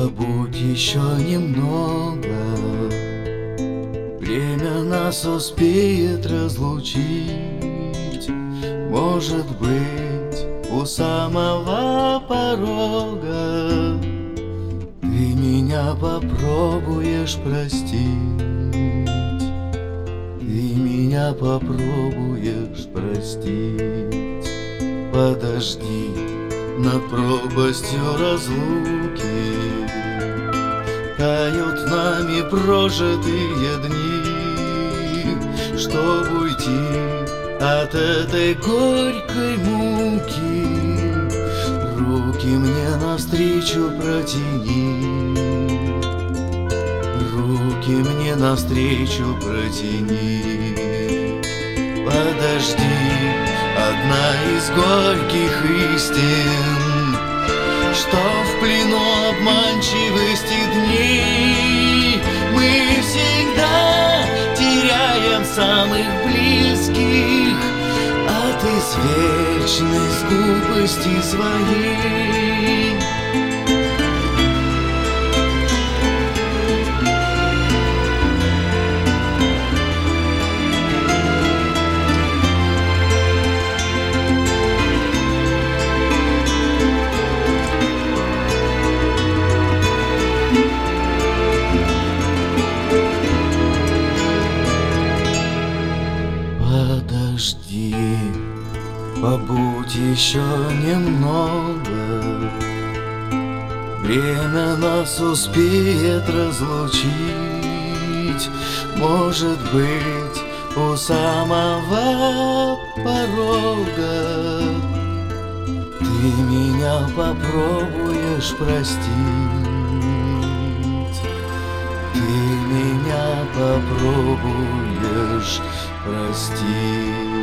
Побудь еще немного, время нас успеет разлучить. Может быть, у самого порога ты меня попробуешь простить. Ты меня попробуешь простить. Подожди над пропастью разлуки, тают нами прожитые дни. Чтоб уйти от этой горькой муки, руки мне навстречу протяни. Руки мне навстречу протяни. Подожди, одна из горьких истин, что в плену обманчивости дней мы всегда теряем самых близких, а ты с вечной скупости своей. Подожди, побудь еще немного, время нас успеет разлучить. Может быть, у самого порога ты меня попробуешь простить. Ты меня попробуешь простить.